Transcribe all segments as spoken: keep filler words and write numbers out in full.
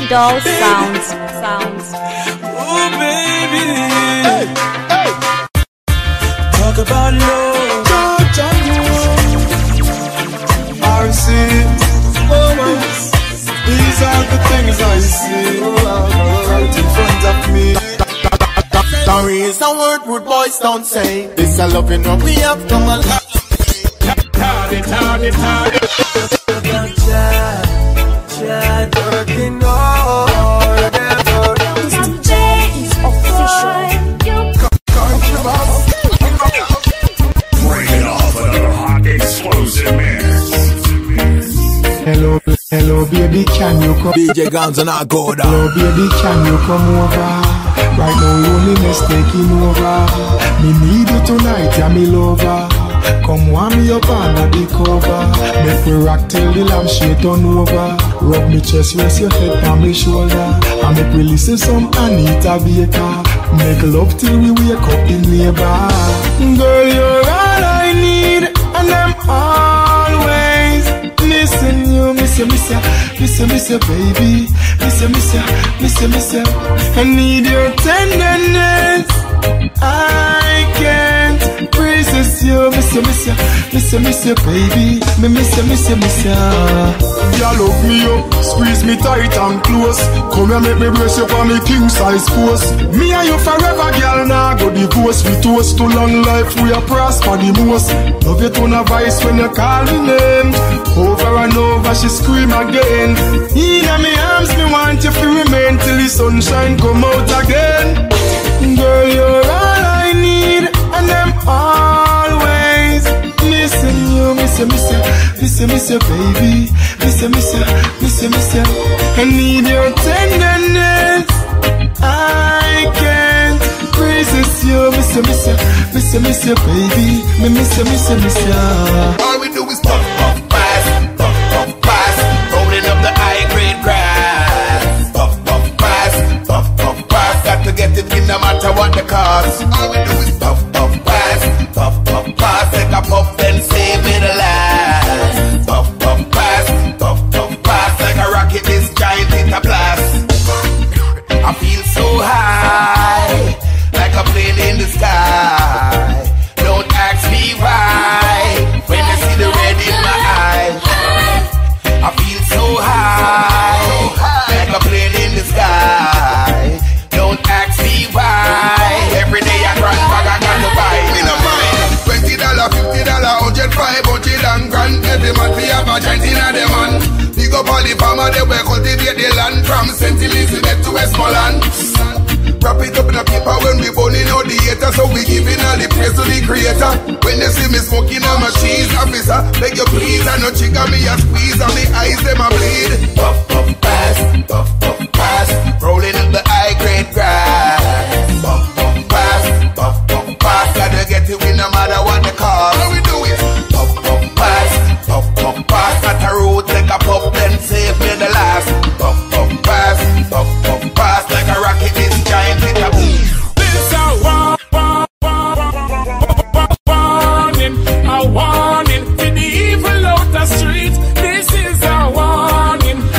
Doll Sounds. Sounds. Oh baby, hey, hey. Talk about love. Touch and go. R C, moments. These are the things I see right in front of me. Sorry is a word rude boys don't say. This a loving what we have come alive. Tardy, tardy, tardy. Chad, working hard. D J is official. Bring it off another hot explosive mix. Hello, hello baby, can you come? D J Guns and I go down. Hello baby, can you come over? Right now loneliness taking over. Me need you tonight, yeah me lover. Come warm me up under the cover. Make me rock till the lampshade turn over. Rub me chest, rest your head on my shoulder. And make we listen some Anita Baker. Make love till we wake up in labor. Girl, you're all I need, and I'm always missing you. Miss you, miss you, miss you, miss you, baby. Miss you, miss you, miss you, miss you. I need your tenderness. I can't resist you. Miss you, miss you, miss you, miss you, baby. Me miss you, miss you, miss you. You look me up, squeeze me tight and close. Come here, make me brace you for me king size post. Me and you forever, girl. Now go divorce. We toast to long life, we are prosper the most. Love you tone of voice when you call me name. Over and over, she scream again. In my arms, me want you to remain till the sunshine come out again. Girl, you're all I need, and I'm always missing you. Miss you, miss you, miss you, miss you, baby. Miss you, miss you, miss you, miss you. I need your tenderness. I can't resist you. Miss you, miss you, miss you, miss you, baby. Me miss you, miss you, miss you. All we do is puff, puff, pass, puff, puff, pass. Rolling up the high grade grass. Puff, puff, pass, puff, puff, pass. Got to get it in no matter what the cost. All we do is puff, puff, pass, puff, puff, pass. Take a puff, then save me the last. Puff, puff, pass, puff, puff, pass. Like a rocket, this giant in a blast. I feel so high, like a plane in the sky. Don't ask me why, when I see the red in my eye. I feel so high, like a plane in the sky. Don't ask me why, every day I run back, I got to buy. Me no mind, twenty dollars, fifty dollars, hundred, five hundred and grand. Every month we have a giant in a demand. Big up all the farmer, they will cultivate the land from Saint Elizabeth to Westmoreland. Wrap it up in a paper when we burning out the hater. So we giving all the praise to the creator. When they see me smoking on my cheese, officer, beg you please, I no trigger me a squeeze on the eyes, them a bleed. Puff, puff, pass, puff, puff, pass. Rolling up the high grade grass. Puff, puff, pass, puff, puff, pass. Gotta get it in no matter what the cost. How we do it? Puff, puff, pass, puff, puff, pass. Got a road, take a puff, then save me the last. Puff, puff, pass, puff, puff, pass. Like a rocket, this giant with a boom. This a war, war, war, warning, a warning to the evil out the street. This is a warning,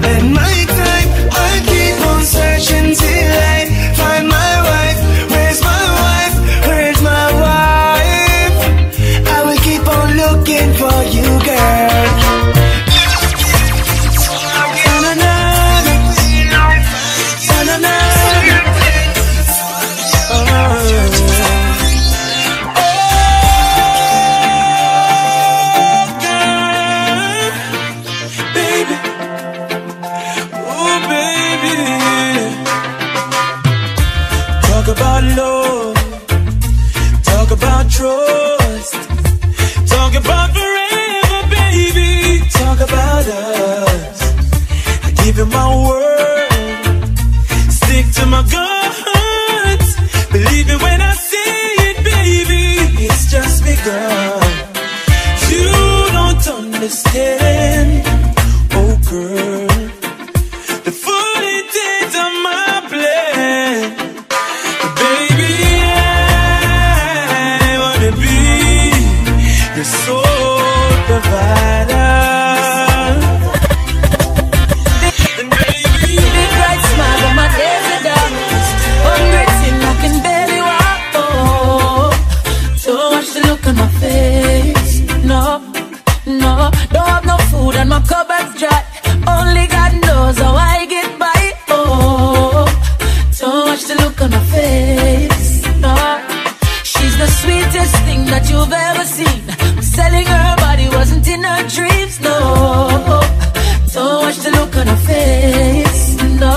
spend my time. I'll keep on searching till I find my wife. Where's my wife? Where's my wife? I will keep on looking for you, girl. About love, talk about trust, talk about forever, baby. Talk about us. I give you my word, stick to my guns. Believe it when I say it, baby. It's just begun. You don't understand, oh girl, the full intent of my plan. Your soul provider. And baby, big bright smile on my days are done. Hungry till I can barely walk. Oh, don't watch the look on my face. No, no, don't have no food and my cupboard's dry. Only God knows how I get by. Oh, don't watch the look on my face. No, she's the sweetest thing that you've ever seen. Selling her body wasn't in her dreams, no. Don't watch the look on her face, no.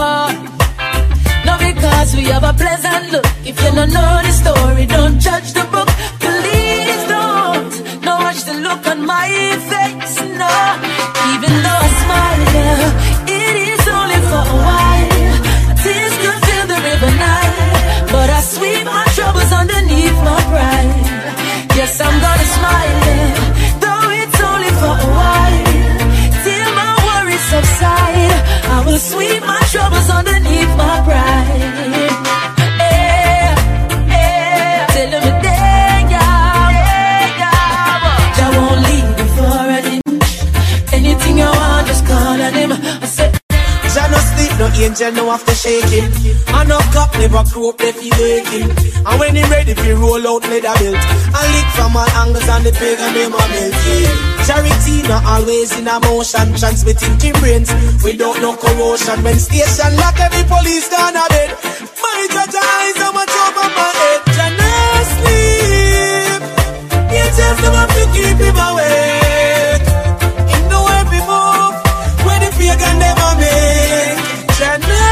No, because we have a pleasant look. If you don't know the story, don't judge the book. Please don't. Don't watch the look on my face, no. Even though I smile, yeah, it is only for a while. Tears could fill the river Nile, but I sweep my troubles underneath my pride. Yes, I'm gonna smile, yeah, though it's only for a while. Till my worries subside, I will sweep my troubles underneath my pride. Yeah, yeah, tell them a day, yeah, yeah, I won't leave you for an inch. Anything you want, just call on him. I said, Jah no sleep, no angel, no have to shake him. And no cop never croak, they feel waking. And when he ready, he roll out leather belt. And lick from all angles and the pagan them a melt, yeah. Charity not always in a motion, transmitting to brains without no corrosion. When station lock, every police down a bed. My judge eyes on my top of my head. Jah no sleep, angels them have to keep him awake. Him know every move when the pagan them a make. Jah no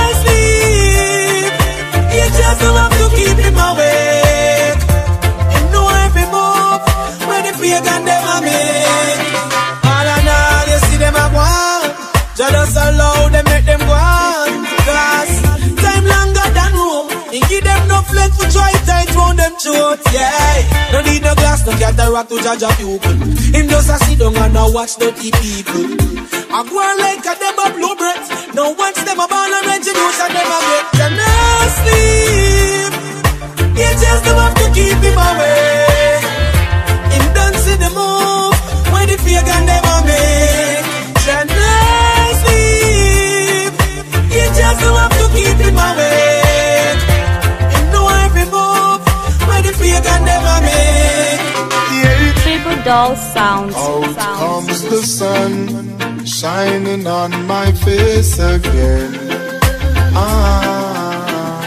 sleep, angels them have to keep him awake. Him know every move when the pagan them a make. All and all you see them a go on, Jah just allow them make them go on. Cause time longer than room, he give them no flex for try tight round them throat, yeah. No need no glass, no cataract to judge a pupil. Him just a sit down and a watch dirty people. I go on like a them a blow breath. No once them a born and regiduce and them a get. Jah no sleep, you just don't have to keep him away. Him don't see the move when the pagan them a make. Jah no sleep, you just don't have to keep him away. Him know every move when the pagan them a make. Triple Doll Sounds. Out sounds. comes the sun, shining on my face again. Ah,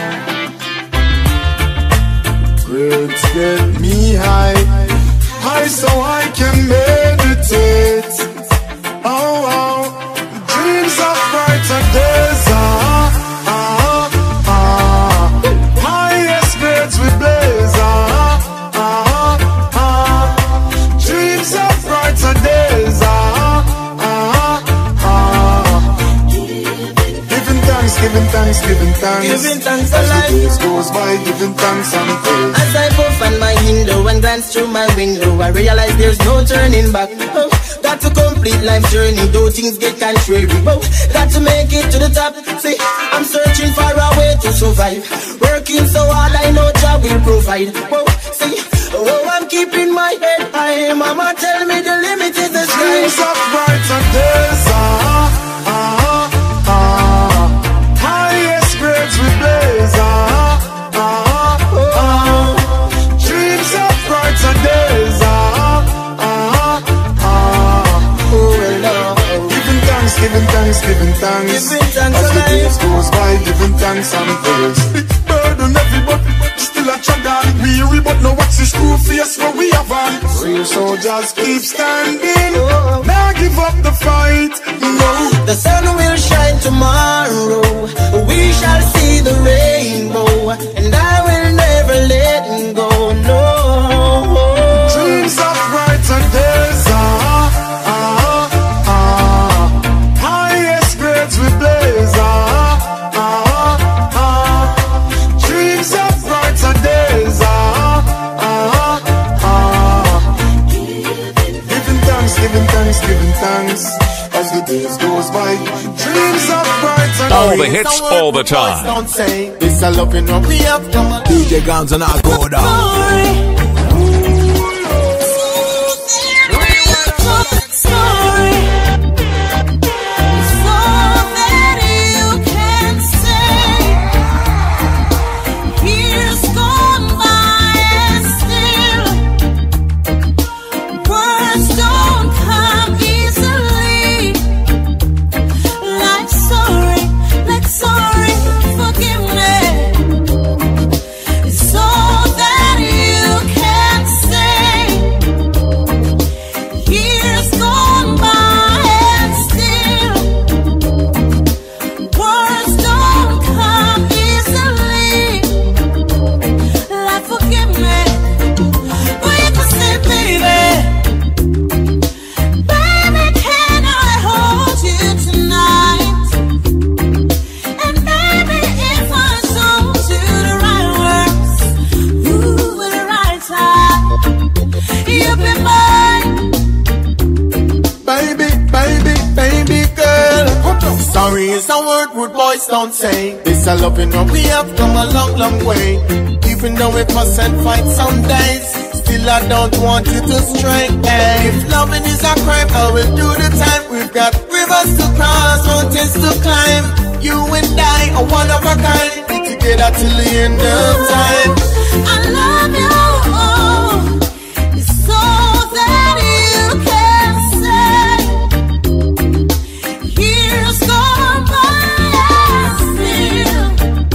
grades get me high, high so I can meditate. Oh, oh, dreams of brighter days. Ah, ah, ah, highest grades we blaze. Ah, ah, ah, dreams of brighter days. Ah, ah, ah, giving thanks, giving thanks, giving thanks. Giving thanks for as life. the days goes by, giving thanks and praise. As I puff on my window and glance through my window, I realize there's no turning back. Oh, got to complete life journey, though things get contrary. Oh, got to make it to the top. See, I'm searching for a way to survive. Working so hard, I know Jah will provide. Oh, see, oh, I'm keeping my head high. Mama tell me the limit is the sky. Dreams of brighter days. Ah, ah, Giving thanks as to the days life. goes by, giving thanks and praise. Big burden everybody, but still a chug on. Weary but no watch the screw face where we have on. Real soldiers keep standing, now give up the fight, no. The sun will shine tomorrow, we shall see the rainbow, and I will never let go, no. Dreams of brighter days, ah, ah, ah. Highest grades we blaze, ah, ah, ah. Dreams of brighter days, ah, ah, ah. Giving thanks, giving thanks, giving thanks. As the days goes by, dreams of brighter days. All the hits, all the time. Don't say this, I love you, no, we have come. D J Guns and I go down. Sorry is a word rude boys don't say. This I love you, know we have come a long, long way. Even though we fuss and fight some days, still I don't want you to stray. Hey, if loving is a crime, I will do the time. We've got rivers to cross, mountains to climb. You and I are one of a kind. Be together till the end of time. I love you. It's all that you can say. Years gone by, still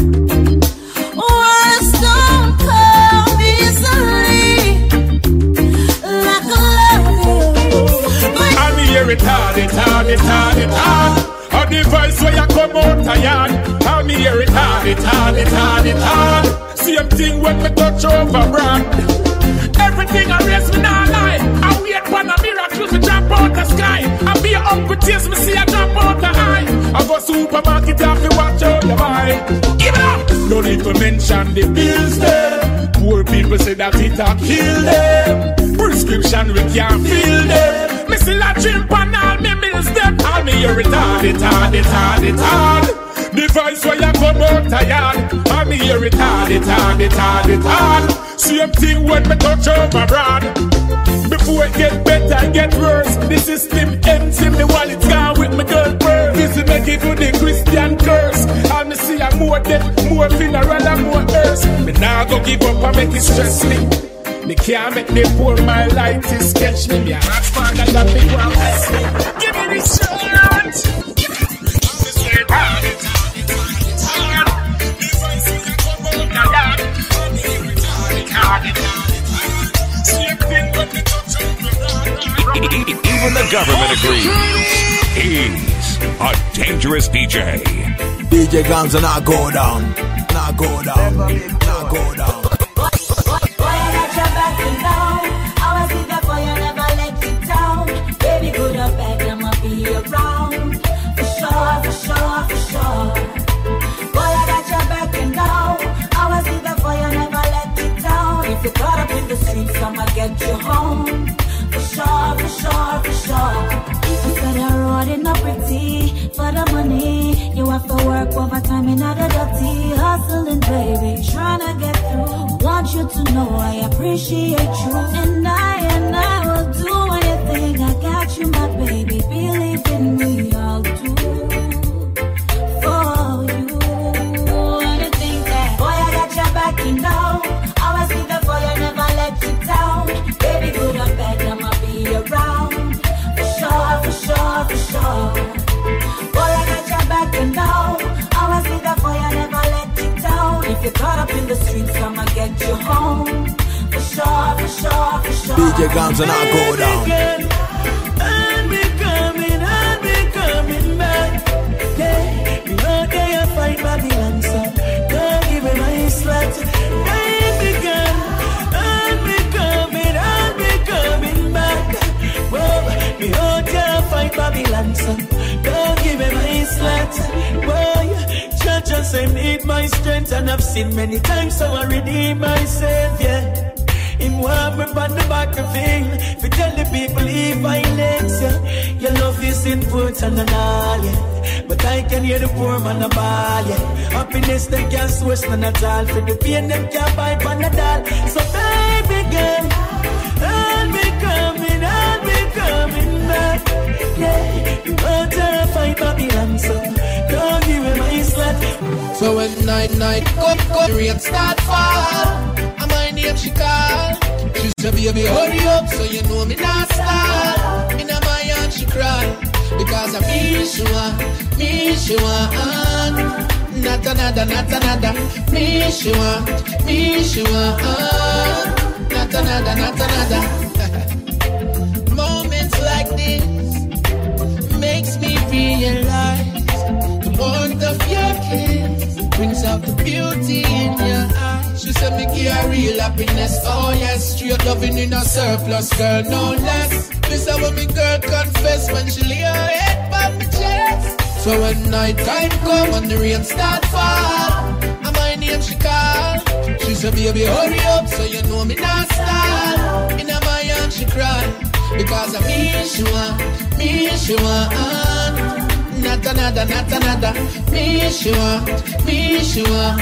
words don't come easily. Like I love you. I'm here retarded, retarded, retarded, retarded. On the voice where you come out tired. I'm here retarded, retarded, retarded, retarded. Same thing when me touch over brand. Everything I raise me now lie. I wait for a miracle to drop out the sky. I be a uncle tears me see a drop out the eye. I go supermarket have to watch out your buy. Give it up. Don't need to mention the bills there. Poor people say that it a kill them. Prescription we can't fill them. Me still a drink and all me bills them. All me here retarded, retarded, retarded, retarded. The voice where you come out tired. I'm here retarded, retarded, retarded, retarded. Same thing when me touch over broad. Before it get better, it get worse. The system empty, me wallet gone with me girl purse. This is make it to the Christian curse. And me see a more death, more funeral and more hearse. Me nah go give up and make it stress me. Me can't make me pour my light to sketch me. Me a hot father that me want bless me. Give me this shirt. Give me this shirt. Even the government agrees. He's a dangerous D J. D J Guns and I go down. Now go down. Now go down. Caught up in the streets, I'ma get you home. For sure, for sure, for sure. People said you're rolling up pretty for the money. You have to work overtime in other dirty. Hustling, baby, trying to get through. Want you to know I appreciate you. And I, and I will do anything. I got you, my baby. Believe in me, I'll do for you. Anything that, boy, I got your back, you know. Always be there for you, never let you down. Baby, good or bad, I'ma be around. For sure, for sure, for sure. Boy, I got your back and the guns and I go down. I'll be coming, I'll be coming back. Yeah, me out there fight Babylon, so don't give me my slot. Baby girl, I'll be coming, I'll be coming back. Whoa, me out there fight Babylon, so don't give me my slot. Whoa, church just say need my strength, and I've seen many times, so I redeem myself, yeah. Him want me on the battlefield, fi tell the people he violence, yeah. Your love is important and all, yeah. But I can hear the poor man a ball, yeah. Happiness they can't source none at all. For the pain them can't buy pan at all. So baby girl, I'll be coming, I'll be coming back, yeah. You want to fight Babylon, so don't give me my slot. So when night, night, come, come, rain start fall, and my name she call. She say, baby, hurry up, so you know me not stall. In a my hand she cry, because of me she want, me she want. Not another, not another, me she want, me she want. Not another, not another. Moments like this makes me realize the warmth of your kiss brings out the beauty in your eyes. She said me give her real happiness. Oh yes, straight loving in a surplus, girl, no less. This is what me girl confess when she lay her head on my chest. So when night time come and the rain start fall, and my name she call. She said baby hurry up, so you know me not stall. In a my hand she cry, because of me she want, me she want. Not another, not another, me she want, me she want.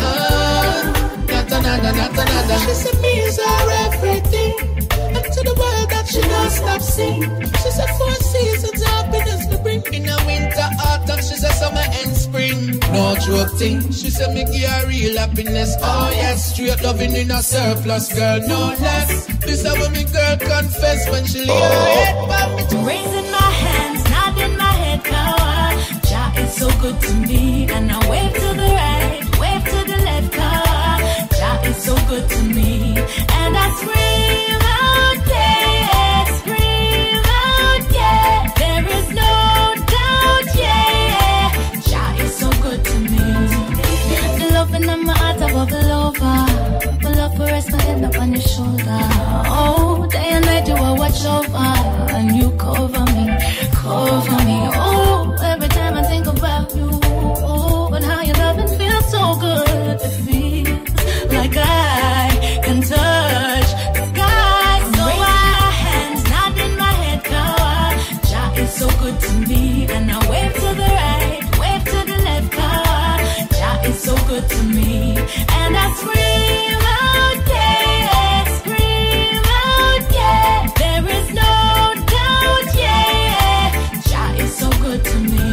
Not another, not another. She said me is her everything, and to the world that she don't stop sing. She said four seasons happiness to bring. In a winter, autumn, she said summer and spring. No joke thing. She said me give her real happiness. Oh yes, straight loving in a surplus, girl, no less. This is what me girl confess when she lay her head by me. Raising my hands, nodding my head, power. Jah is so good to me, and I wave to the right, wave to the left, car. Jah is so good to me, and I scream out, yeah, scream out, yeah. There is no doubt, yeah. Jah is so good to me. The loving in my heart I bubble over. My love for rest my head up on your shoulder. Oh, day and night you will watch over, and you cover me, cover me. Oh, every time I think about you, oh, and how your loving feels so good. It feels like I can touch the sky. So my hands not in my head, God. Jah is so good to me, and I wave to the right, wave to the left, God. Jah is so good to me, and I scream out, yeah, scream out, yeah. There is no doubt, yeah. Jah is so good to me.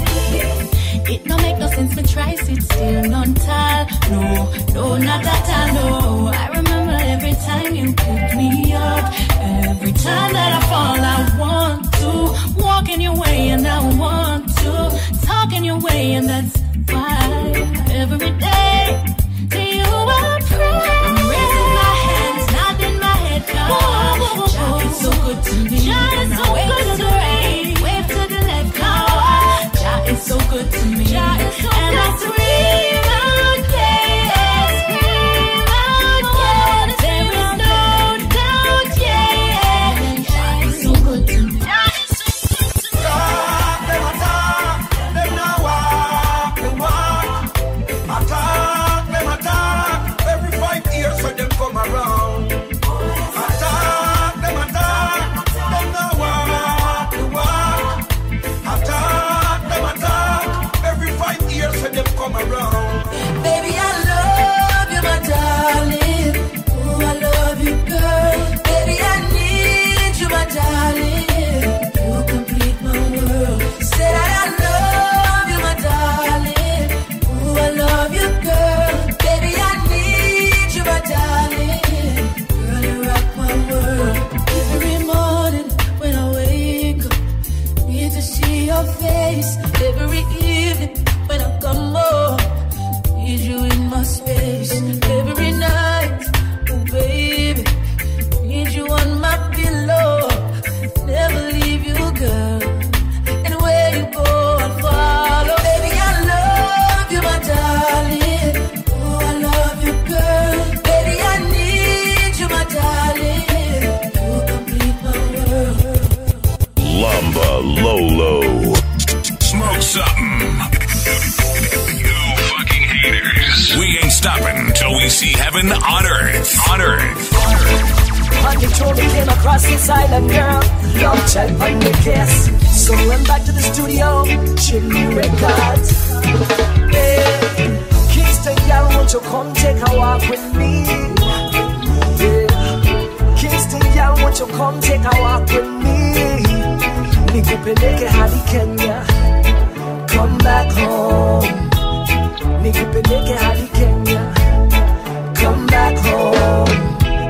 It no make no sense, me try sit still, none tall. No, no, not at all, no. I remember every time you pick me up. Every time that I fall, I want to walk in your way, and I want to talk in your way, and that's why every day to you I pray. I'm raising my hands, nodding my head, God. Jah is so good to me. Jah is so good to me. Wave to the left, God. Jah is so good to me. Jah is so and good I scream out, yeah, scream out, yeah. There is no doubt, yeah. Jah is so good to me. Jah is so good to me. God, them attack, them now walk, them walk. Attack, them attack. Every five years when them come around. Attack, them attack. Them now walk, them walk. Attack, them attack. Every five years see heaven on earth. On earth. On the tour, we came across this island girl. Love child on the kiss. So went back to the studio, Chili Records. Hey, Kingston girl, won't you come take a walk with me? Yeah. Kingston girl, won't you come take a walk with me? Nikupeleke hadi Kenya, come back home. Nikupeleke hadi Kenya, come back home.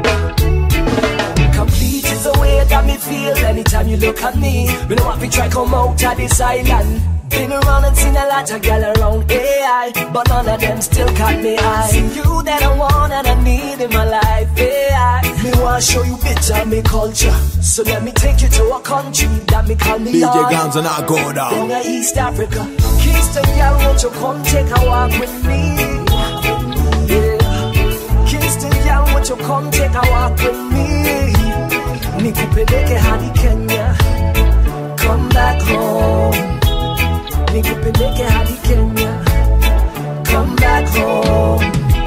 Complete is the way that me feel anytime you look at me. We don't have to try come out of this island. Been around and seen a lot of gal around A I, but none of them still caught me eye. See you that I want and I need in my life, A I. Me want to show you bit of me culture, so let me take you to a country that me call me D J Lord. Guns and I go down. Down in East Africa, Kingston girl, won't you come take a walk with me? Yeah, Kingston girl, won't you come take a walk with me? Nikupeleke hadi Kenya, come back home. Nikupeleke hadi Kenya, come back home.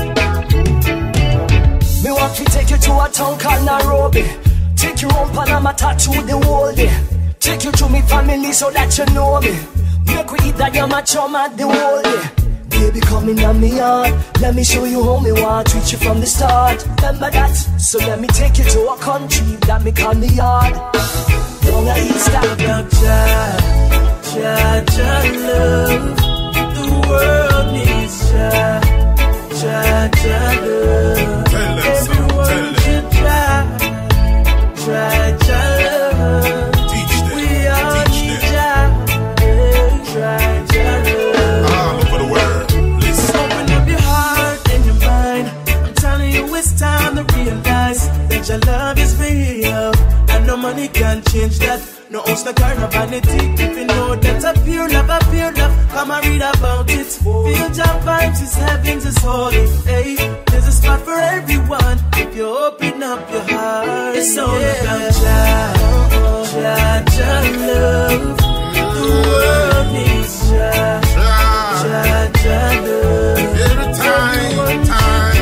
Me want to take you to a town called Nairobi. Take you on Panama, tattoo the whole day. Take you to me family so that you know me. Make we eat that yam chum at the whole day. Baby, come in on me yard. Let me show you how me want to treat you from the start. Remember that? So let me take you to a country that me call me yard. Down in East Africa. Jah, Jah love, the world needs Jah, Jah, Jah love. Tell them so, tell them. Should try, try Jah love. Teach them, We all teach need them. Jah, yeah, try Jah love. All over the world, listen. Open up your heart and your mind. I'm telling you, it's time to realize that your love is real, and no money can change that. No ounce, no car, no vanity. If you know that a pure love, a pure love, come and read about it. Feel your vibes, it's heavens, it's holy. Hey, there's a spot for everyone if you open up your heart. It's all about Jah, Jah, Jah love. The world needs Jah, Jah, Jah love. Every time, time.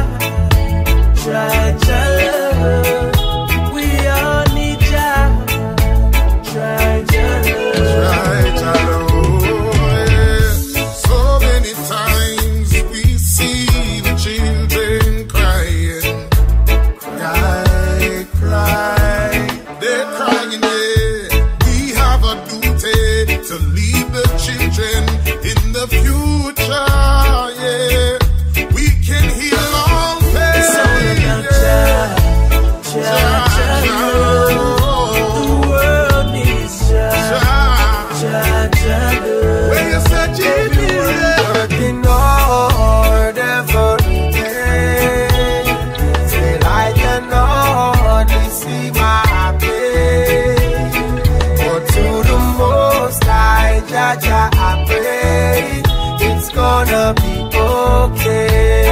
Jah, Jah love. We all need Jah. Try Jah love, yeah. So many times we see the children crying, cry, cry. They're crying, yeah. We have a duty to leave the children in the future, yeah. We can heal all pain. It's all about Jah, Jah, Jah love. The world needs Jah, Jah, Jah love. When you say Jesus, Working order for the day. Say like the Lord, we see my pain. But to the Most High, Jah, Jah, I pray it's gonna be okay.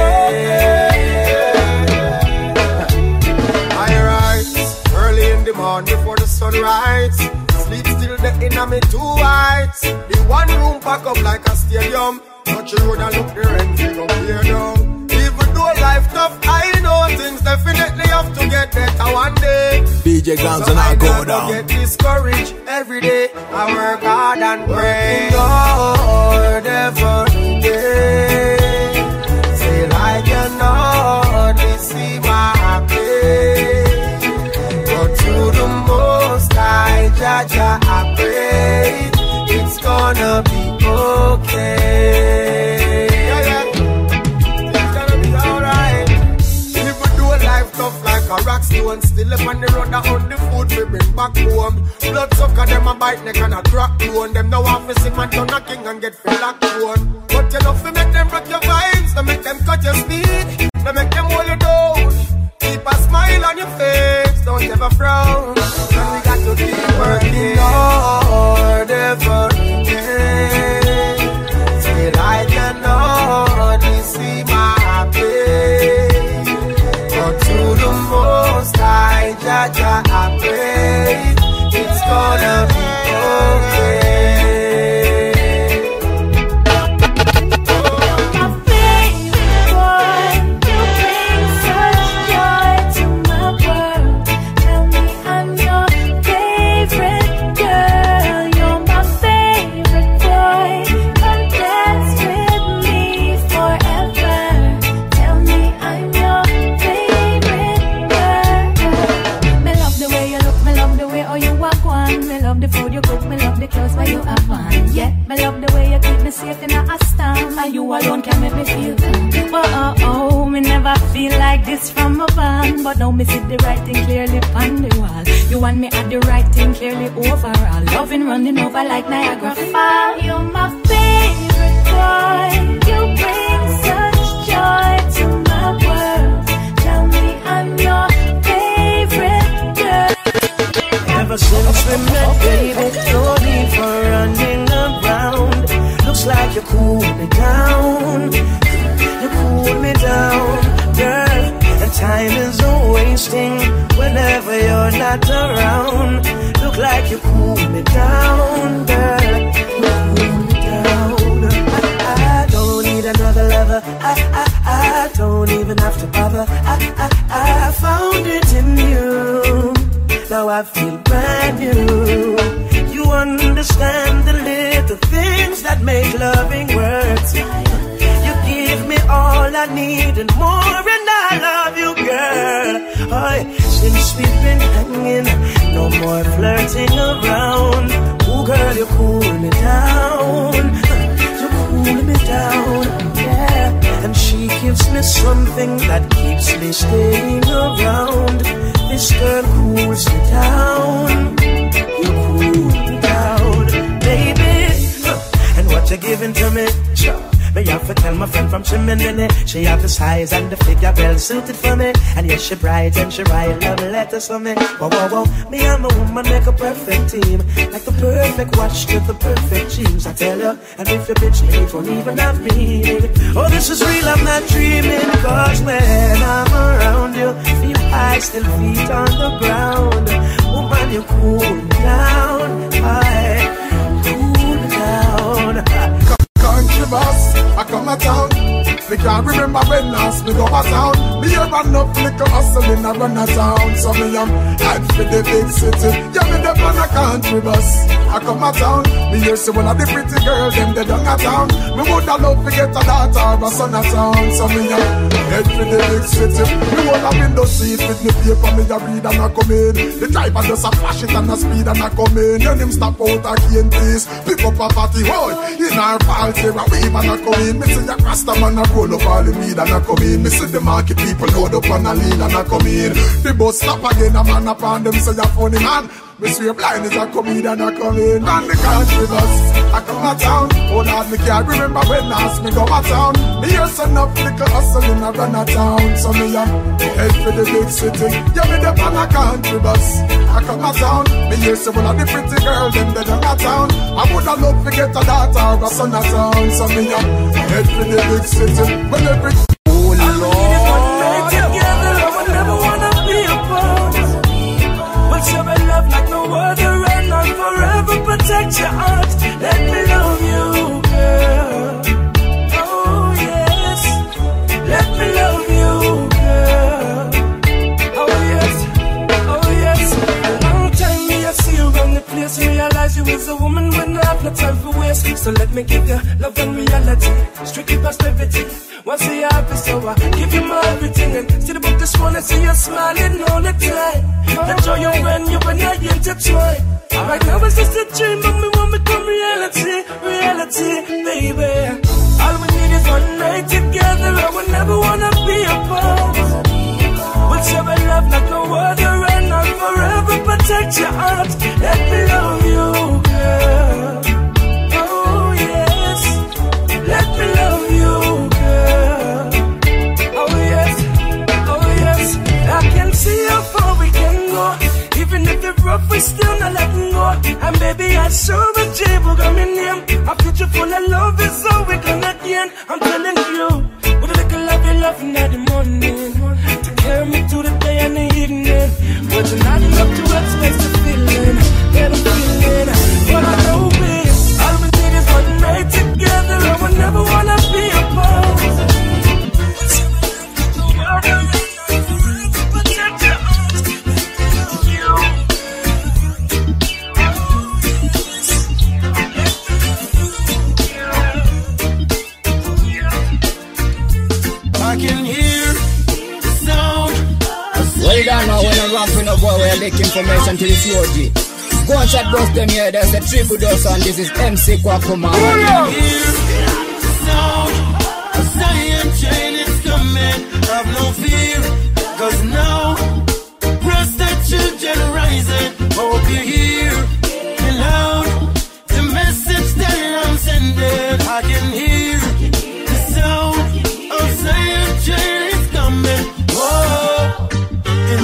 I rise early in the morning before the sun rise. Sleep still the inner me two whites. The one room pack up like a stadium. Touch the road and look the rent we go clear down. Even though life tough, I know things definitely have to get better one day. D J Guns So and I I go never down. get discouraged every day. I work hard and pray. Lord, every day. Say like you know, we see my pain. But to the Most High, Jah, Jah, I pray it's gonna be okay. Yeah, yeah. It's gonna be alright. Even though life tough like a rock stone, still up on the road that on the food we bring back home. Blood sucker them a bite neck and a crack bone. Them now have to see man turn a king and get feel like bone. But you know fi make them break your vibes, to make them cut your speed, to make them hold you down. Keep a smile on your face, don't ever frown. And we got to keep working hard every day. Say like you know, we see my pain. But to the Most High, Jah, Jah, I pray it's gonna be okay. My favorite one, you calm, and you alone can make me feel calm. But oh, oh, me never feel like this from a band. But now me see the right thing clearly on the wall. You want me at the right thing clearly overall. Loving running over like Niagara Falls. You're my favorite boy. You bring such joy to my world. Tell me I'm your favorite girl. Ever since we met, baby, no need for running around. Looks like you cool me down. You cool me down, girl. And time is a wasting whenever you're not around. Look like you cool me down, girl. You cool me down. I, I don't need another lover. I, I, I don't even have to bother. I, I, I found it in you. Now I feel brand new. You understand the little things that make loving worth. You give me all I need and more, and I love you, girl. Oh, since we've been hanging, no more flirting around. Oh, girl, you cool me down. You cool me down, yeah. And she gives me something that keeps me staying around. This girl cools me down. You cool me down, baby. And what you're giving to me, sure. Me have to tell my friend from Chimney. She have the size and the figure well suited for me. And yes, she bright and she write love letters for me. Whoa, whoa, whoa. Me and my woman make a perfect team. Like the perfect watch to the perfect jeans, I tell you. And if you bitch me, it won't even have me. Oh, this is real, I'm not dreaming. Cause when I'm around you, feel high, still feet on the ground. Woman, you cool me down. I cool me down. Country boss, I come a town. Me can't remember when last me go a town. Me hear run up liquor hustling a run a town. So me am head for the big city. Yeah, me the on a country bus. I come a town. Me hear see one of the pretty girls them they down a town. Me woulda love to get a daughter or a son a town. So me am head for the big city. Me hold a window seat with me paper. Me a read and a come in. The driver just a flash it and a speed and a come in. Then him stop out a key and piece. Pick up a party boy in our party. A wave and a come in. Me see a Rasta man a roll up all the weed and a come in. Me see the market people load up on a lead and a come in. The bus stop again, a man upon them say a funny man. Me swear blind is a comedian a come in. And the country bus, I come a town. Oh Lord, me can't remember when last me go a town. Me hear some up little hustling a run a town. So me a head for the big city. Yeah, me the on a country bus, I come a town. Me hear some one of the pretty girls them they down a town. I woulda love to get a daughter or a son a town. So me a head for the big city. When every oh Lord, together I would never wanna be apart. We'll share a love like no other, and I'll forever protect your heart. Let me love you, girl. Oh yes, let me love you, girl. Oh yes, oh yes. A long time me I see you around the place, realize you is a woman with no time for waste. So let me give you love and reality, strictly positivity. Once you happy, so I give you my everything. And see the book this one, I see you smiling all the time. Enjoy you when you and I intertwine. Right now it's just a dream, but me want me come reality, reality, baby. All we need is one night together, I will never wanna be apart. We'll share a love like no other, and I'll forever protect your heart. Let me love you, girl. Oh yes, let me love you, girl. Oh yes, oh yes. I can see how far we can go. Even if it's rough, we still not letting go. And baby, I sure will J-Book on my name. A future full of love is all we gonna gain. I'm telling you, with a little love, you're loving at the morning. To carry me through the day and the evening. But you're not enough to express the feeling. Get a feeling. But I know, babe, all we need is one night together. I will never wanna be apart. Well done now when I'm ramping up while we're leaking information to the C O G. Go and chat bust them here, there's a triple dose and this is M C Kwakuma.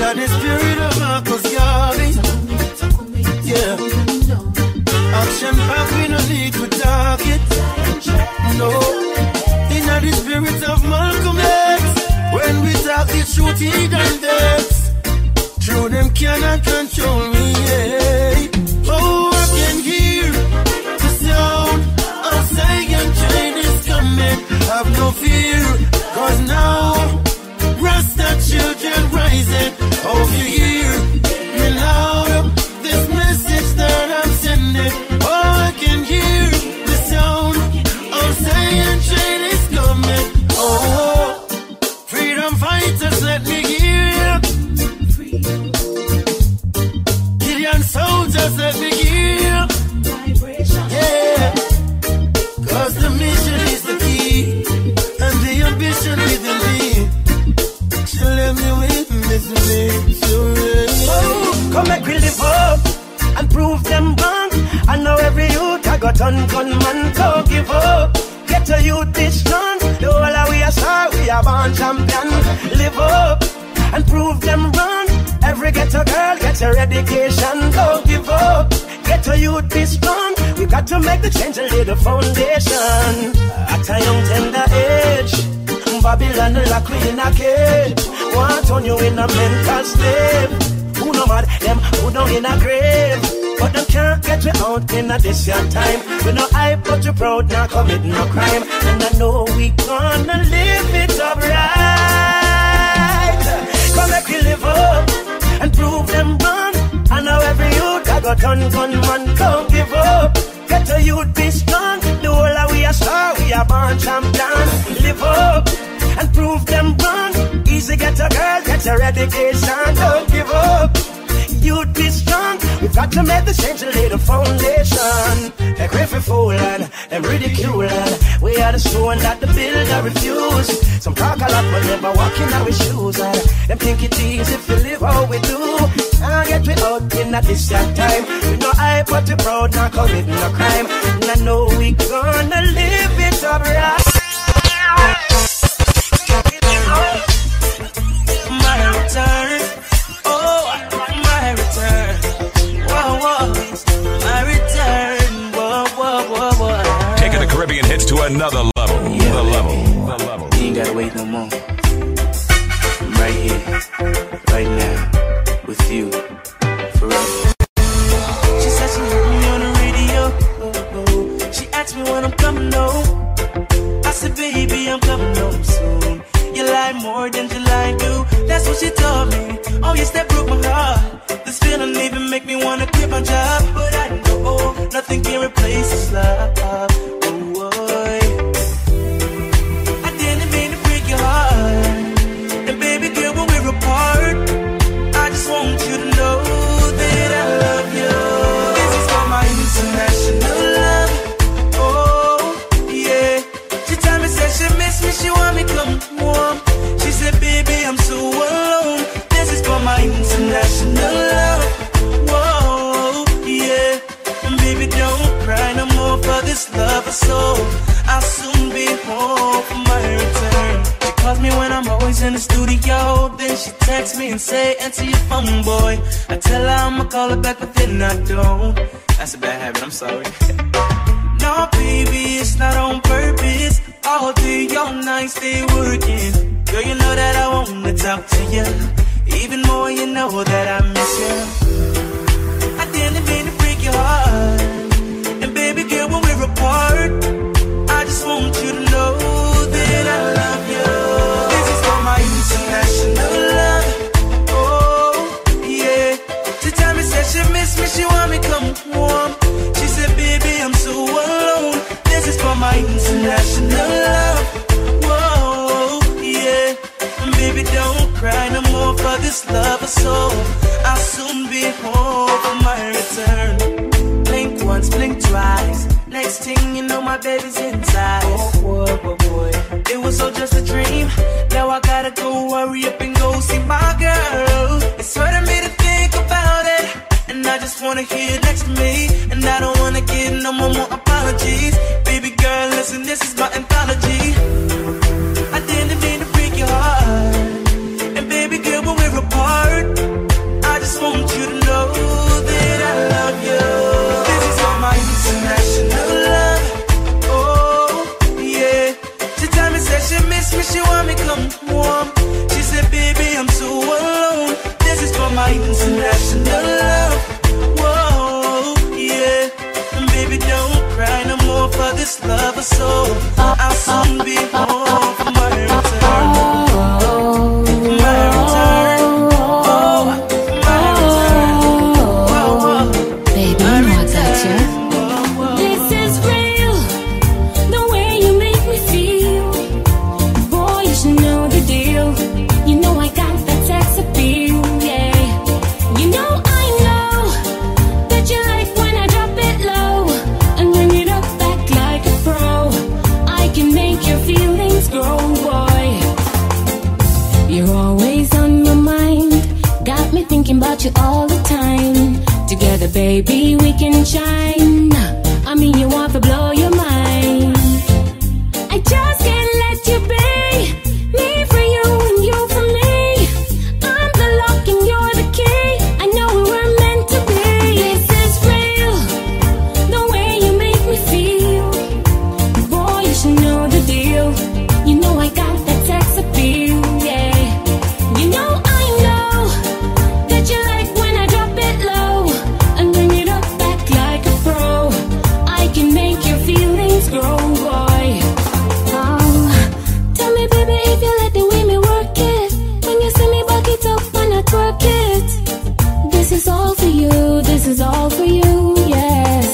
got the spirit of Marcus Garvey. Yeah. Action back, we no need to talk it. No. In the spirit of Malcolm X, when we talk the truth, he done vex. True, them cannot control me, yeah. Oh, I can hear the sound of Zion train is coming. Have no fear, cause now Rasta children rising. Oh, you hear me loud, this message that I'm sending. Oh, I can hear the sound of Zion train is coming. Oh, freedom fighters, let me hear you. Killian soldiers, let me hear you. Yeah, cause the mission is the key, and the ambition within me. She let me witness me. Oh, come make we live up and prove them wrong. I know every youth I got on gunman, don't give up. Get a youth this strong. The whole of we are star, we are born champion. Live up and prove them wrong. Every ghetto girl gets her education, don't give up. Get a youth this strong. We got to make the change and lay the foundation. At a young tender age, Babylon lock we in a cage. Want on you in a mental slave. Who no mad, them who down in a grave. But them can't get you out in a this your time. We no hype but you proud, not commit no crime. And I know we gonna live it up right. Come make we live up and prove them wrong. I know every youth I got on gunman, don't give up. Get a youth be strong. The whole of we are star, we are born champion. Live up and prove them wrong. Easy get a girl, get your education, don't give up. You'd be strong. We've got to make the change and lay the foundation. They're grateful fool and them ridiculing. We are the stone that the builder refuse. Some talk a lot but never walk in our shoes. And them think it easy if you live how we do. And get we out in a distant time. We no hype but we proud, not commit no crime. And I know we gonna live it up right. My return, oh, my return, whoa, whoa, my return, whoa, whoa, whoa, whoa. Taking the Caribbean hits to another level, yeah, the level, yeah. the level. You ain't gotta wait no more. I'm right here, right now, with you, forever. She said she heard me on the radio. Oh, oh. She asked me when I'm coming home. I said, baby, I'm coming home soon. You lie more than you lie do. That's what she told me. Oh yes, that broke my heart. This feeling even make me wanna quit my job. But I know nothing can replace this love. Oh, boy. I didn't mean to break your heart. And baby girl, when we're apart, I just want you to know that I love you. This is for my international love. Oh, yeah. She told me, said she miss me, she want me come warm. She said, baby, I'm so alone. This is for my international love. Whoa, yeah. And baby, don't cry no more for this love. So I'll soon be home for my return. She calls me when I'm always in the studio. Then she texts me and say, answer your phone, boy. I tell her I'ma call her back, but then I don't. That's a bad habit, I'm sorry. No, baby, it's not on purpose. All day, all night, stay working. Girl, you know that I wanna talk to you. Even more, you know that I miss you. I didn't mean to break your heart. And baby girl, when we're apart, I just want you to know that I love you. This is for my international love. Oh, yeah. She tell me, said she miss me, she want me come warm. She said, baby, I'm so alone. This is for my international love. Whoa, yeah. And baby, don't cry no more for this love. So I'll soon be home for my return. Blink once, blink twice. Next thing you know, my baby's inside. Oh, boy, boy, boy. It was all just a dream. Now I gotta go hurry up and go see my girl. It's hurting me to think about it. And I just wanna hear you next to me. And I don't wanna get no more, more apologies. Baby girl, listen, this is my anthology. I didn't mean to break your heart. And baby girl, when we're apart, will be home for my return. For my return. Oh, for my return. Whoa, whoa. Baby, you know I got you. This is real, the way you make me feel. Boy, you should know the deal. You know I got that sex appeal, yeah. You know I know that you like when I drop it low and bring it up back like a pro. I can make your feelings grow, boy. You're always on my mind, got me thinking about you all the time. Together, baby, we can shine. I mean, you want to blow your mind. I just can't let you be me for you and you for me. I'm the lock and you're the key. I know we were meant to be. This is real, the way you make me feel. Boy, you should know the deal. You know I got that sex appeal, yeah. You know I know that you like when I drop it low and bring it up back like a pro. I can make your feelings grow, boy. Oh, tell me, baby, if you let the way me work it. When you see me back it up when I twerk it. This is all for you, this is all for you, yes.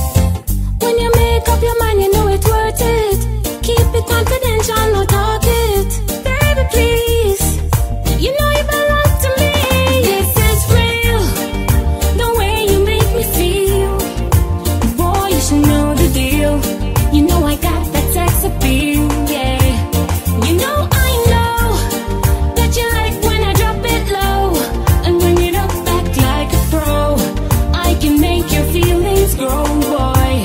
When you make up your mind, you know it's worth it. Keep it confidential, no talk it. Baby, please, you know you belong to me. This is real, the way you make me feel. Boy, you should know the deal. You know I got that sex appeal, yeah. You know I know that you like when I drop it low and bring it up back like a pro. I can make your feelings grow, boy.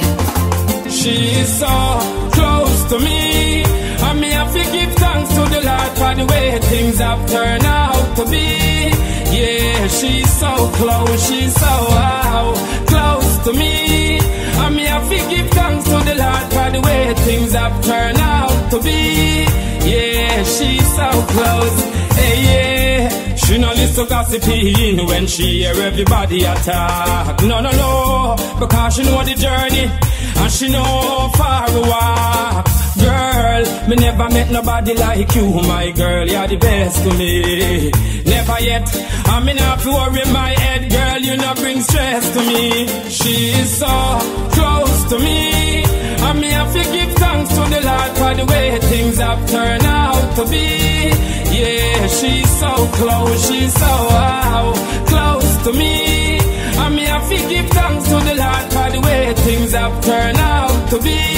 She's so close to me. I me have to give thanks to the Lord for the way things have turned out to be. Yeah, she's so close, she's so wow, close to me. I me have to give thanks to the Lord for the way things have turned out to be. Yeah, she's so close. Hey, yeah. She no listen to gossiping when she hear everybody attack. No, no, no, because she know the journey and she know far away. Girl, me never met nobody like you, my girl. You're the best to me. Never yet, I mean not to worry my head, girl. You not bring stress to me. She's so close to me. I me have to give thanks to the Lord for the way things have turned out to be. Yeah, she's so close, she's so wow, close to me. I me have to give thanks to the Lord for the way things have turned out to be.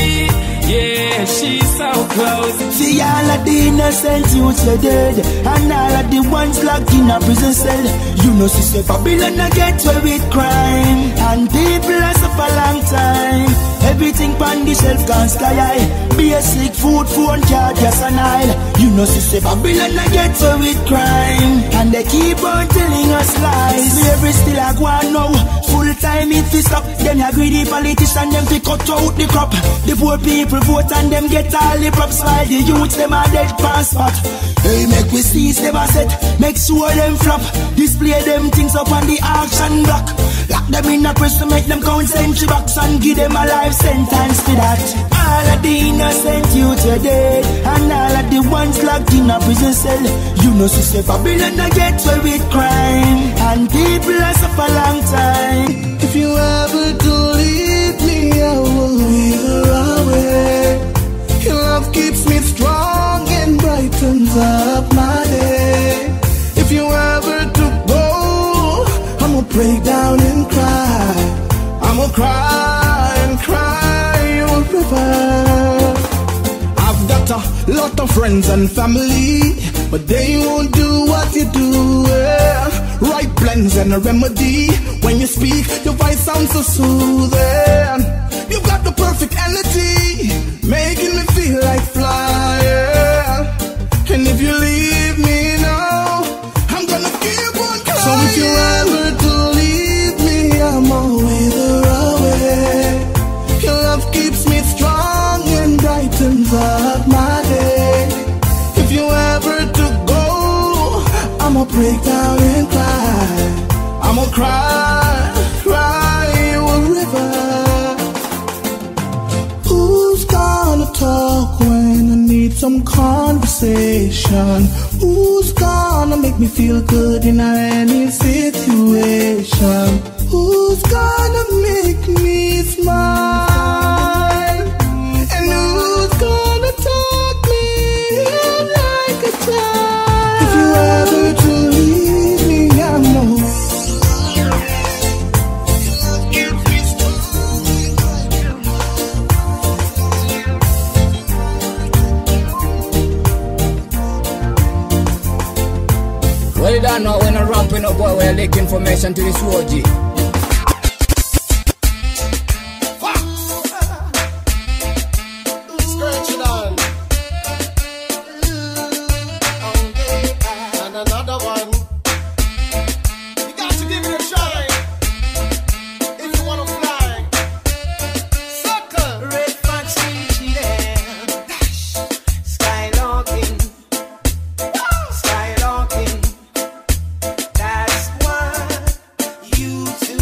Yeah, she's so close. See all of the innocent youths are dead, and all of the ones locked in a prison cell. You know, sister Babylon I get away with crime, and people are suffer a long time. Everything on the shelf gone sky high. Basic food, phone, car, gas and oil. You know, sister Babylon I get away with crime, and they keep on telling us lies. Slavery still a go on now. Full time it fi stop. Them a greedy politician, them fi cut out the crop. The poor people vote and them get all the props, while the youths them a dead pass spot. Hey, make we seize them a set, make sure them flop. Display them things up on the auction block. Lock them in a press to make them count century box and give them a life sentence for that. All of the innocent youths are dead, and all of the ones locked in a prison cell. You know, sister Babylon I get away with crime, and people are suffer a long time. If you ever do leave me, I will wither away. Your love keeps me strong and brightens up my day. If you ever to go, I'ma break down and cry. I'ma cry and cry a river. I've got a lot of friends and family, but they won't do what you do. Yeah. Right blends and a remedy. When you speak, your voice sounds so soothing. You've got the perfect energy, making me feel like flying. And if you leave me now, I'm gonna keep on crying. So if you ever do leave me, I'm always away. Your love keeps me strong and brightens up my day. If you ever to go, I'ma break down and cry. I'ma cry, cry a river. Who's gonna talk when I need some conversation. Who's gonna make me feel good in any situation? Who's gonna make me smile? And who's gonna talk me like a child? If you ever to leave me, I know. Well, you don't know when I'm ramping up, boy, we're leak information to the Swordgy. Scratch it on. And another one. You got to give it a try. If you wanna fly. Sucker. Red Fox cheating. Skylarking. Skylarking. That's what you do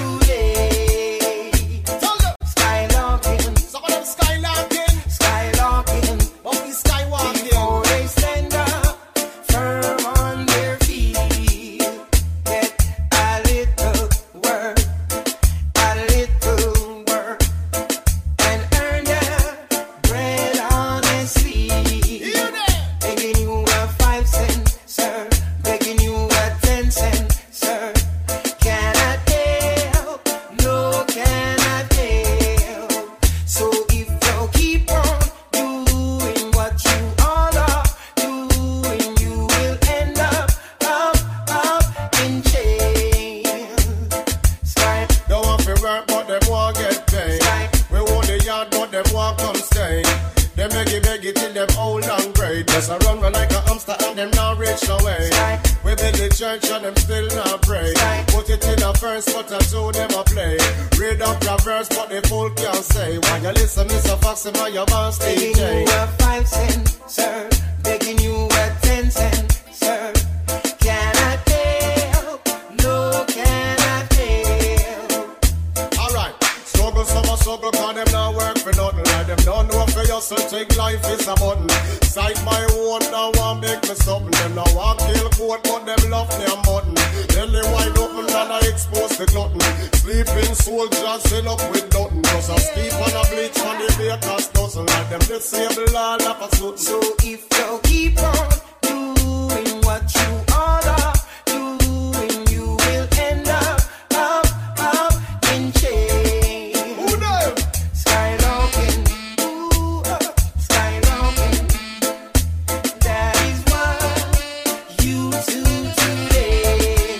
today. Skylarking. Some of them skylarking. Skylarking. But we skywalking. Before they stand up firm on their feet, get a little work, a little work, and earn their bread honestly. Begging you a five cent, sir. Begging you a ten cent, sir. Cannot help, no cannot help. So if you keep on doing what you all are doing, you will end up, up, up in jail. Sky, Don't want to work, but them won't get paid. We want the yard, but them won't come stay. Them beggy beggy till them old and great. Just a run run like a hamster and them not reach no way. We build the church and them still not pray. Put it in a first, but a two them a play. Read up your verse, but the fool can't say. Why you listen, Mister Foxy, my your boss begging D J. you a five cent, sir. Begging you a ten cent, sir. Cannot help, no cannot help. Alright, struggle, summer struggle, cause them not work for nothing. Like them don't know for you, so take life is a button. Sight my own, now want make me something. Them now want kill court, but them love their mutton. Belly wide open and I expose the glutton. Sleeping soldiers fill up with nothing. Just a sleep on a bleach on the baker's dozen. Like them disable all of a sudden. So if you keep on doing what you all are doing, you will end up, up, up in jail. Who them? Skylarking, ooh, uh, skylarking. That is what you do today.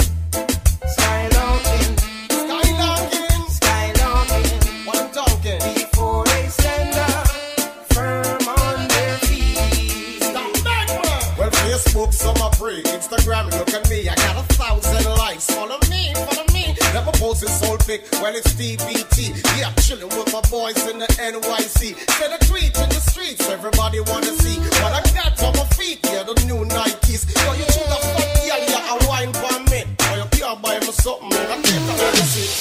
Skylarking, Skylarking. skylarking. What I'm talking? Before they stand up firm on their feet. Well, Facebook, some are free. Instagram, look at me. I got a thousand likes. Follow me, follow me. Never post it so thick. Well, it's D B T. Yeah, I'm chilling with my boys in the N Y C. Send a tweet in the streets. Everybody wanna see what I got on my feet. Yeah, the new Nikes. Yo, you should have fucked yeah, yeah, a wine for me. Or you can't buy me something. Man, I take a receipt.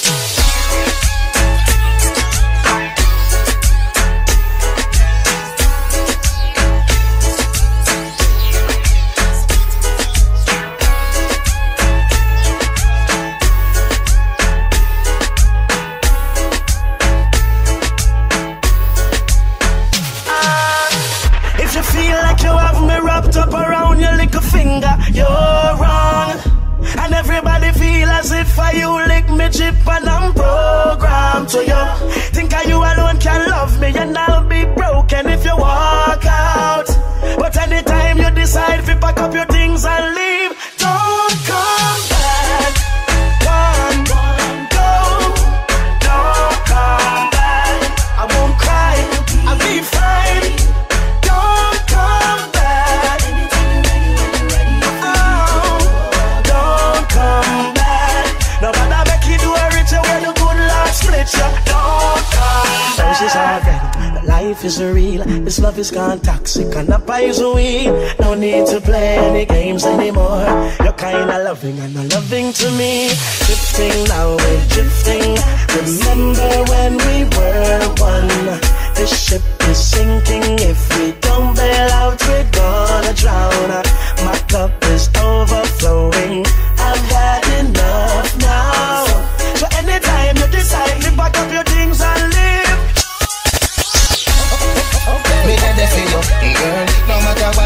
If you feel like you have me wrapped up around your little finger, you're wrong. And everybody feel as if I you lick me chip and I'm programmed to you. Think I you alone can love me and I'll be broken if you walk out. But anytime you decide to pack up your things and leave, don't come back. One, go, don't come back. I won't cry, I'll be fine. Don't come back. Oh, don't come back. No matter make you do a rich when the good Lord split you. Don't come back. Roses are red, but life is real. This love is gone toxic and the poison weed. No need to play any games anymore. You're kinda loving and not loving to me. Drifting now, we're drifting. Remember when we were one. This ship is sinking if we don't bear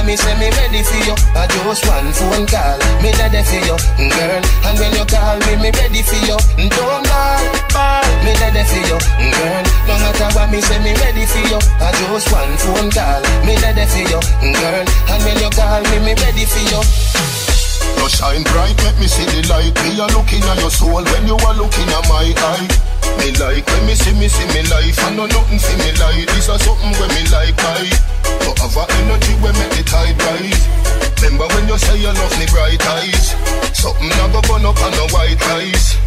me say me ready for you. I just one phone call, me ready for you, girl. And when you call me, me ready for you. Don't call, call, me ready for you, girl. No matter what me say, me ready for you. I just one phone call, me ready for you, girl. And when you call me, me ready for you. You shine bright, make me see the light. Me a looking at your soul when you are looking at my eye. Me like when me see me see me life. I know nothing for me like. This is something when me like I. You have a energy when make the tide rise. Remember when you say you love me bright eyes. Something never burn up on no white eyes.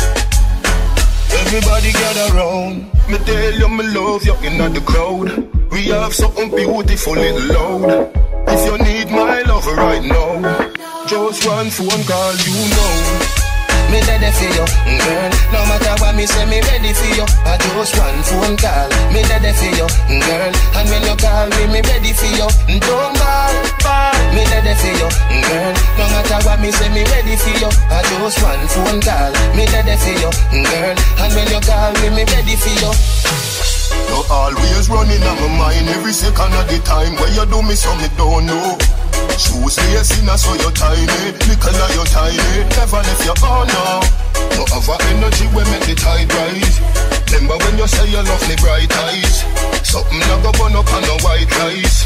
Everybody gather round. Me tell you me love you in the crowd. We have something beautiful little loud. If you need my love right now, just one phone call, you know. Me ready for you, girl. No matter what me say, me ready for you. I just one phone call, me ready for you, girl. And when you call me, me ready for you. Don't call, call, me ready for you, girl. No matter what me say, me ready for you. I just one phone call, me ready for you, girl. And when you call me, me ready for you. You're always running on my mind every second of the time. Where you do me so me don't know. Shoes lacing so you're tiny, little are you tiny. Never left your own now. No other energy when make the tide rise. Remember when you say you love me bright eyes. Something not go burn up on no white rice.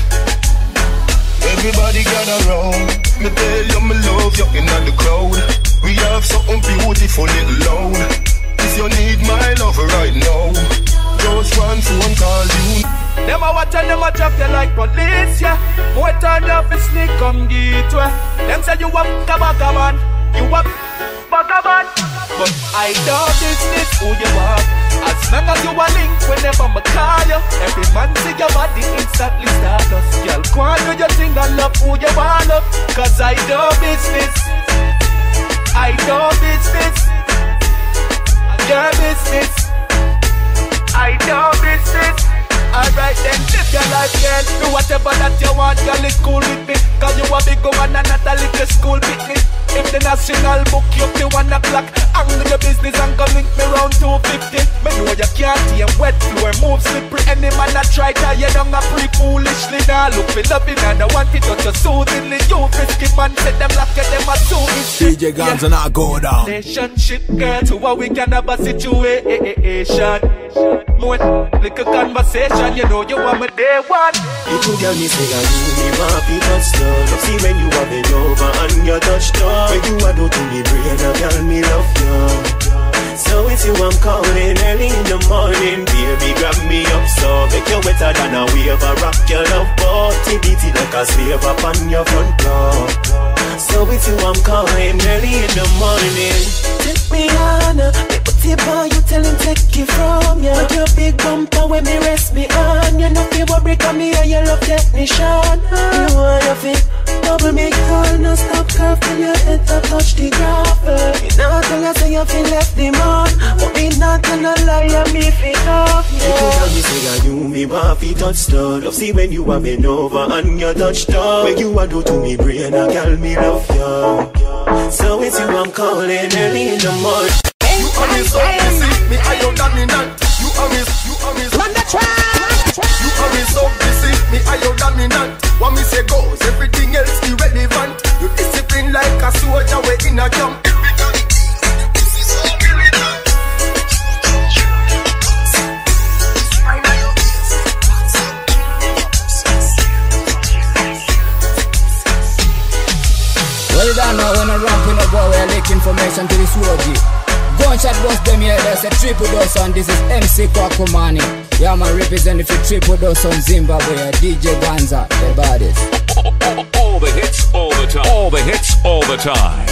Everybody gather round. Me tell you me love you in the crowd. We have something beautiful little loud. If you need my love right now, just one phone call you. Them a watch and them a drop you like police, yeah. More time you have to sneak come get way. Them say you a bugger man, you a bugger man. But I don't business who you are. As long as you a link whenever me call you. Every man see your body instantly start us. Girl, go on do your thing and love who you want love. Cause I don't business, I don't business, your business, I don't business. Alright then, live your life, girl. Do whatever that you want, girl, it's cool with me. Cause you a big woman and not a little school picnic. If the national book you up to one o'clock, angle your business and come link me round two fifty. Me know you can't see wet floor, move slippery. Any man that try to you down a pre foolishly. Now look me loving and I want it touch you soothingly. You risky man, set them lock at them a soothing. D J Guns and I go down. Relationship, girl, to what we can have a situation. More like a conversation, you know you want me day one. If you tell me say I do me want to touch down. See when you have been over and you touch down. When you are do to me brain, I tell me love you. So it's you I'm calling early in the morning. Baby grab me up so make you wetter than a wave. I rock your love body, beat it like a slave up on your front door. So it's you I'm calling early in the morning. Take me on, me put it on you, tell him take it from you. With your big bumper when me rest me on. You know feel what break on me and your love technician. You wanna fit, double me girl, no stop curve till your head to touch the gravel. Me now tell you say you feel left the man, but me not gonna lie and me fit off, yeah. You tell me say I do me want to touch stuff. Love see when you have been over and you touch down. When you a do to me brain, I call me love you. So it's you I'm calling early in the morning. You are me so busy, me are your dominant. You are me, you are me so You are me so busy, me are your dominant. What me say goes, everything else irrelevant. You discipline like a soldier, we in a camp. Well done now when I ramping up while we're leaking information to this world. Gunshot bust them here, there's a triple dose on. This is M C Kwakumani. Yeah man, represent the triple dose on Zimbabwe. D J Banza, the baddest. All the hits, all the time. All the hits, all the time.